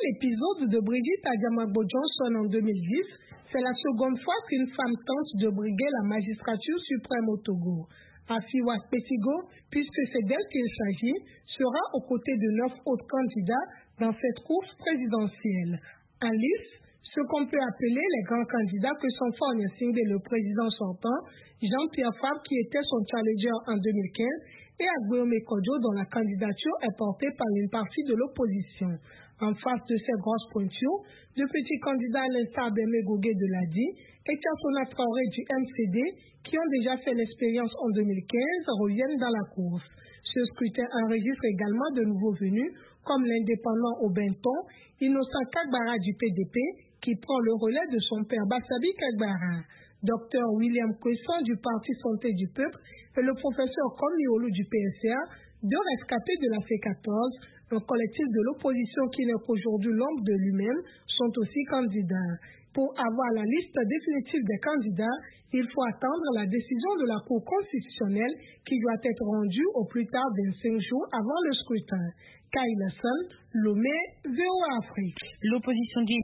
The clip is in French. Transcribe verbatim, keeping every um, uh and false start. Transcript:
l'épisode de Brigitte Adiamagbo Johnson en deux mille dix, c'est la seconde fois qu'une femme tente de briguer la magistrature suprême au Togo. Afiwa Pesigo, puisque c'est d'elle qu'il s'agit, sera aux côtés de neuf autres candidats dans cette course présidentielle. En lice, ce qu'on peut appeler les grands candidats que sont Faure Gnassingbé, le président sortant, Jean-Pierre Fabre qui était son challenger en deux mille quinze et Agbeome Kodjo dont la candidature est portée par une partie de l'opposition. En face de ces grosses pointures, de petits candidats à l'instar d'Aimé Gogué de l'A D I et Tiassona Traoré du M C D qui ont déjà fait l'expérience en deux mille quinze reviennent dans la course. Ce scrutin enregistre également de nouveaux venus comme l'indépendant au Benton, Innocent Kagbara du P D P qui prend le relais de son père Bassabi Kagbara. Docteur William Kwesson du Parti Santé du Peuple et le professeur Komiolu du P S A, deux rescapés de la C quatorze, un collectif de l'opposition qui n'est qu'aujourd'hui l'ombre de lui-même, sont aussi candidats. Pour avoir la liste définitive des candidats, il faut attendre la décision de la Cour constitutionnelle qui doit être rendue au plus tard vingt-cinq jours avant le scrutin. Kayla Son, Lomé, V O A Afrique. L'opposition